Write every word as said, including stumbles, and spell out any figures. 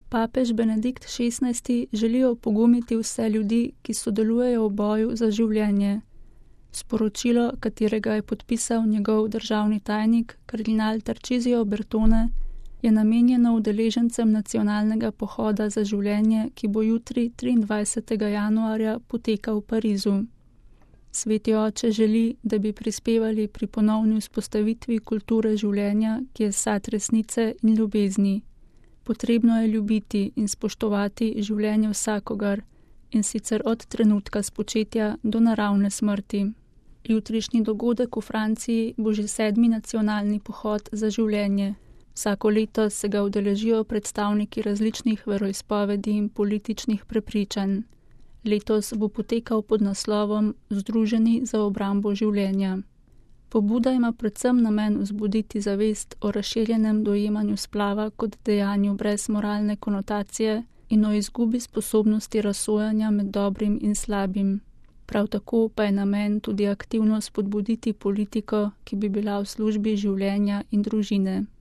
Papež Benedikt šestnajsti želi opogumiti vse ljudi, ki sodelujejo v boju za življenje. Sporočilo, katerega je podpisal njegov državni tajnik, kardinal Tarcisio Bertone, je namenjeno udeležencem nacionalnega pohoda za življenje, ki bo jutri triindvajsetega januarja potekal v Parizu. Sveti oče želi, da bi prispevali pri ponovni vzpostavitvi kulture življenja, ki je sad resnice in ljubezni. Potrebno je ljubiti in spoštovati življenje vsakogar, in sicer od trenutka spočetja do naravne smrti. Jutrišnji dogodek v Franciji bo že sedmi nacionalni pohod za življenje. Vsako leto se ga udeležijo predstavniki različnih veroizpovedi in političnih prepričanj. Letos bo potekal pod naslovom Združeni za obrambo življenja. Pobuda ima predvsem namen vzbuditi zavest o razširjenem dojemanju splava kot dejanju brez moralne konotacije in o izgubi sposobnosti razsojanja med dobrim in slabim. Prav tako pa je namen tudi aktivno spodbuditi politiko, ki bi bila v službi življenja in družine.